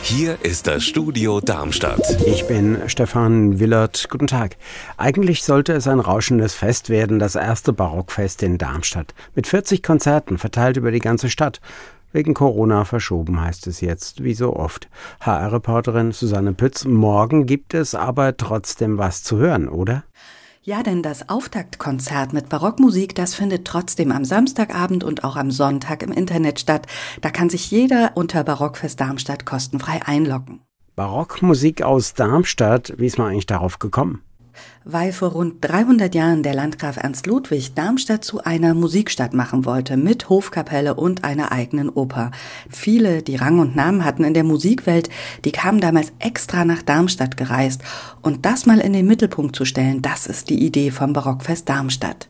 Hier ist das Studio Darmstadt. Ich bin Stefan Willert. Guten Tag. Eigentlich sollte es ein rauschendes Fest werden, das erste Barockfest in Darmstadt. Mit 40 Konzerten verteilt über die ganze Stadt. Wegen Corona verschoben, heißt es jetzt, wie so oft. HR-Reporterin Susanne Pütz, morgen gibt es aber trotzdem was zu hören, oder? Ja, denn das Auftaktkonzert mit Barockmusik, das findet trotzdem am Samstagabend und auch am Sonntag im Internet statt. Da kann sich jeder unter Barockfest Darmstadt kostenfrei einloggen. Barockmusik aus Darmstadt, wie ist man eigentlich darauf gekommen? Weil vor rund 300 Jahren der Landgraf Ernst Ludwig Darmstadt zu einer Musikstadt machen wollte, mit Hofkapelle und einer eigenen Oper. Viele, die Rang und Namen hatten in der Musikwelt, die kamen damals extra nach Darmstadt gereist. Und das mal in den Mittelpunkt zu stellen, das ist die Idee vom Barockfest Darmstadt.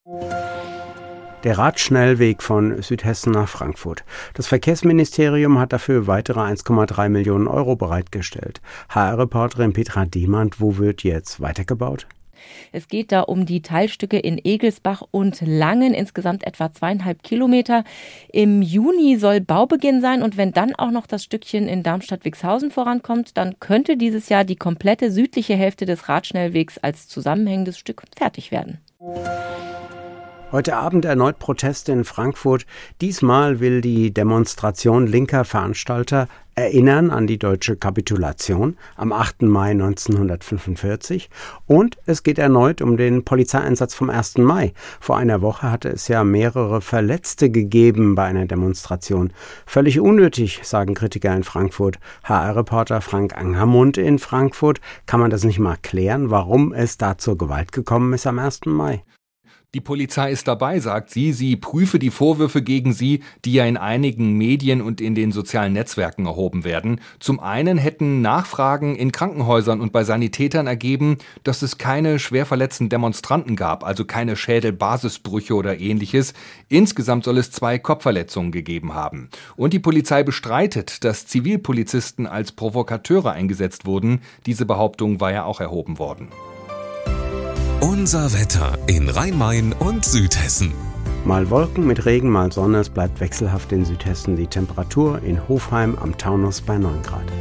Der Radschnellweg von Südhessen nach Frankfurt. Das Verkehrsministerium hat dafür weitere 1,3 Millionen Euro bereitgestellt. HR-Reporterin Petra Demand, wo wird jetzt weitergebaut? Es geht da um die Teilstücke in Egelsbach und Langen, insgesamt etwa 2,5 Kilometer. Im Juni soll Baubeginn sein und wenn dann auch noch das Stückchen in Darmstadt-Wixhausen vorankommt, dann könnte dieses Jahr die komplette südliche Hälfte des Radschnellwegs als zusammenhängendes Stück fertig werden. Heute Abend erneut Proteste in Frankfurt. Diesmal will die Demonstration linker Veranstalter erinnern an die deutsche Kapitulation am 8. Mai 1945. Und es geht erneut um den Polizeieinsatz vom 1. Mai. Vor einer Woche hatte es ja mehrere Verletzte gegeben bei einer Demonstration. Völlig unnötig, sagen Kritiker in Frankfurt. HR-Reporter Frank Angermund in Frankfurt. Kann man das nicht mal klären, warum es da zur Gewalt gekommen ist am 1. Mai? Die Polizei ist dabei, sagt sie. Sie prüfe die Vorwürfe gegen sie, die ja in einigen Medien und in den sozialen Netzwerken erhoben werden. Zum einen hätten Nachfragen in Krankenhäusern und bei Sanitätern ergeben, dass es keine schwer verletzten Demonstranten gab, also keine Schädelbasisbrüche oder ähnliches. Insgesamt soll es 2 Kopfverletzungen gegeben haben. Und die Polizei bestreitet, dass Zivilpolizisten als Provokateure eingesetzt wurden. Diese Behauptung war ja auch erhoben worden. Unser Wetter in Rhein-Main und Südhessen. Mal Wolken mit Regen, mal Sonne. Es bleibt wechselhaft in Südhessen. Die Temperatur in Hofheim am Taunus bei 9 Grad.